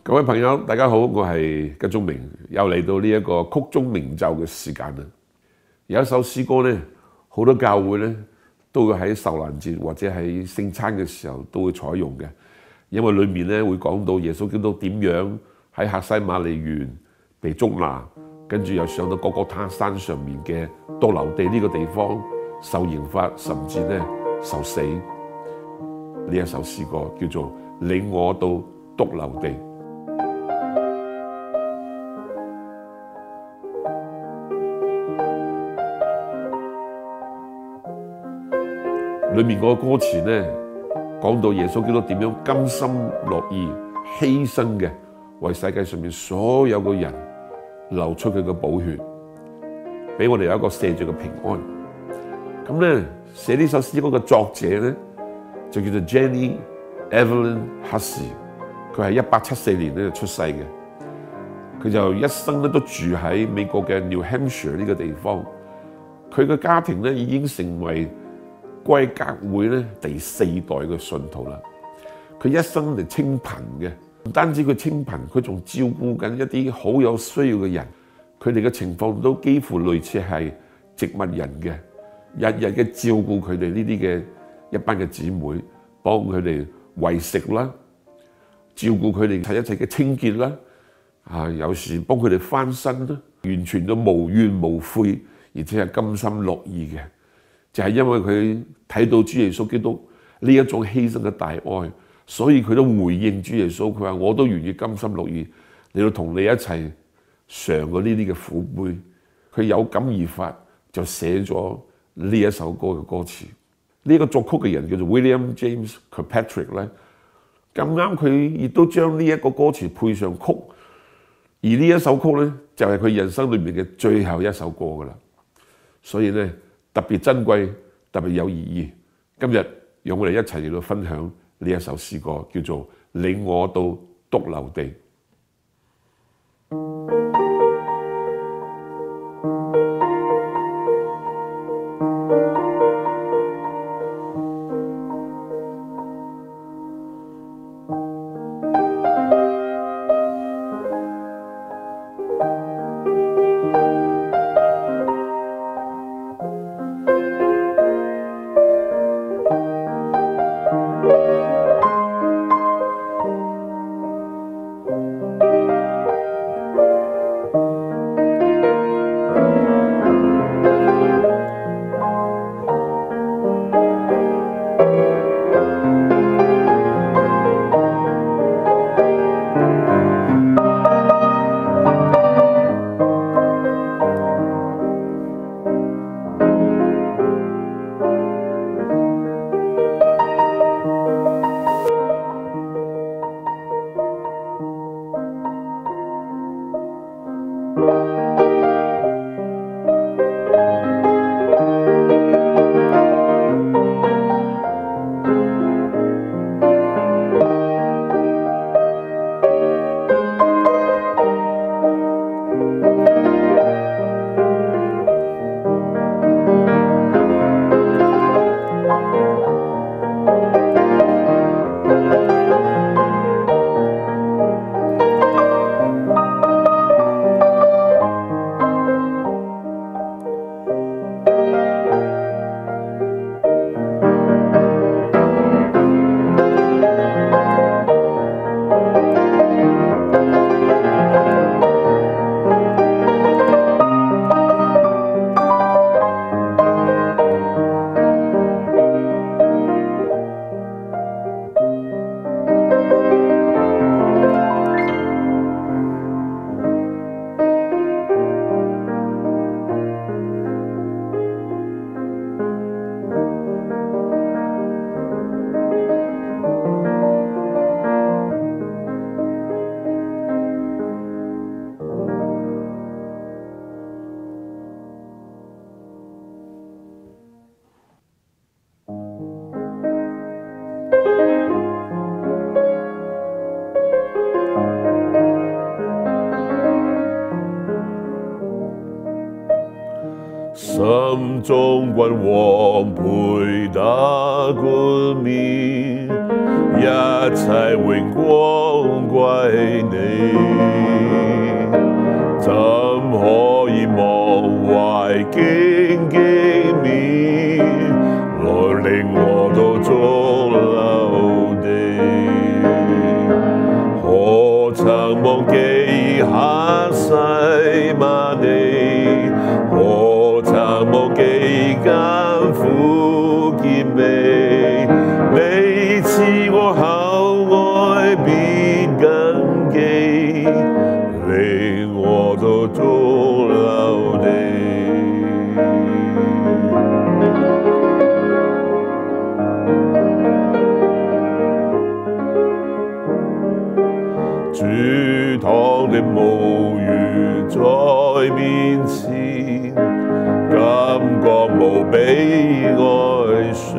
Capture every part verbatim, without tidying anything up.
各位朋友，大家好，我係吉中明，又嚟到呢一個曲中鳴奏嘅時間啦。有一首詩歌咧，好多教會咧都會喺受難節或者喺聖餐嘅時候都會採用嘅，因為裏面咧會講到耶穌基督點樣喺客西馬尼園被捉拿，跟住又上到各各他山上面嘅髑髏地呢個地方受刑罰，甚至咧受死。呢一首詩歌叫做《領我到髑髏地》。裏面嗰個歌詞咧，講到耶穌基督點樣甘心樂意犧牲嘅，為世界上面所有嘅人流出佢嘅寶血，俾我哋有一個赦罪嘅平安。咁咧寫呢首詩歌嘅作者咧，就叫做 Jenny Evelyn Hussey， 佢係一八七四年咧出世嘅，佢就一生咧都住喺美國嘅 New Hampshire 呢個地方。佢嘅家庭咧已經成為歸教會咧第四代嘅信徒啦。佢一生嚟清貧嘅，唔單止佢清貧，佢仲照顧緊一啲好有需要嘅人。佢哋嘅情況都幾乎類似係植物人嘅，日日嘅照顧佢哋呢啲嘅一班嘅姊妹，幫佢哋餵食啦，照顧佢哋係一切嘅清潔啦，啊，有時幫佢哋翻身啦，完全都無怨無悔，而且係甘心樂意嘅。就係因為佢睇到主耶穌基督呢一種犧牲嘅大愛，所以佢都回應主耶穌，佢話我都願意甘心樂意嚟到同你一齊嘗過呢啲嘅苦杯。佢有感而發，就寫咗呢一首歌嘅歌詞。呢、這個作曲嘅人叫做 William James Kirkpatrick 咧，咁啱佢亦都將呢一個歌詞配上曲，而呢一首曲咧就係、是、佢人生裏面嘅最後一首歌噶啦，所以咧特別珍貴，特別有意義。今日讓我哋一齊嚟到分享呢一首詩歌，叫做《領我到髑髏地》。心中君王配搭冠冕，一切榮光歸你，怎可以忘懷荊棘面，來領我到中流地？可曾忘記下世萬里？可曾忘記艱苦甜美？你賜我厚愛必謹記，領我到中流地。主堂的母乳在面前，感覺無比哀傷，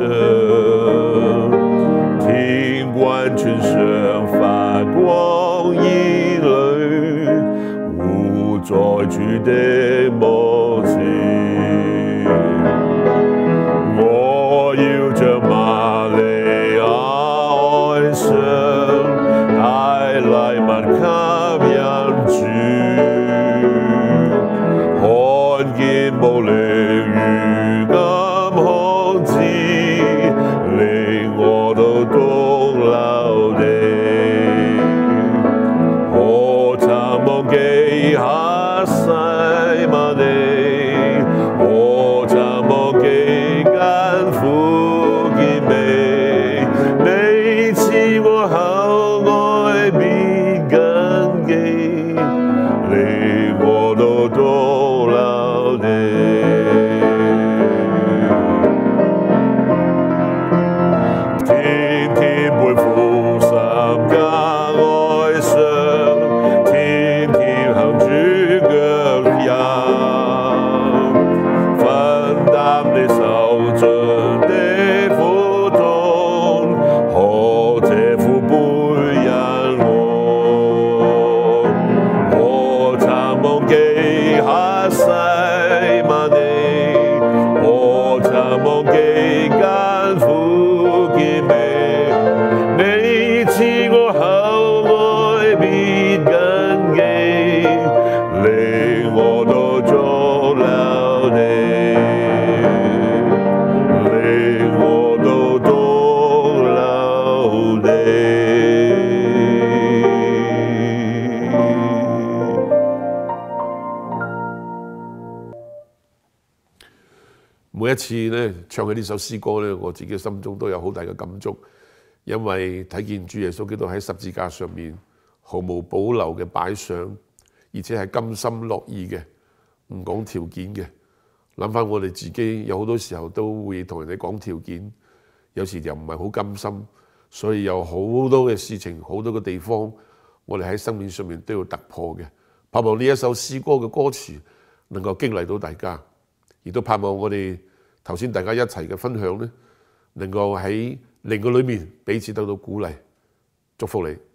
天君穿上發光衣裡，護在主的幕前。我要像瑪利亞哀傷，帶禮物給人主，看見無力如今空置，領我到中流地。可曾忘記下世萬里？可曾忘記艱苦甜美？你賜我厚愛必謹記，領我到中流地。天天背負十架哀傷，天天行主腳印，分擔你受盡的苦痛，可這苦背引我。可曾忘記下世萬里？可曾忘記艱苦甜美？你賜我厚愛必謹記，領我到中流地，領我到中流地。 每一次咧唱起呢首詩歌咧，我自己心中都有好大嘅感觸，因為睇見主耶穌基督喺十字架上面毫無保留嘅擺上，而且係甘心樂意嘅，唔講條件嘅。諗翻我哋自己有好多時候都會同人哋講條件，有時又唔係好甘心，所以有好多嘅事情，好多嘅地方，我哋喺生命上面都要突破嘅。盼望呢一首詩歌嘅歌詞能夠激勵到大家，亦都盼望我哋頭先大家一齊嘅分享咧，能夠喺靈嘅裏面彼此得到鼓勵，祝福你。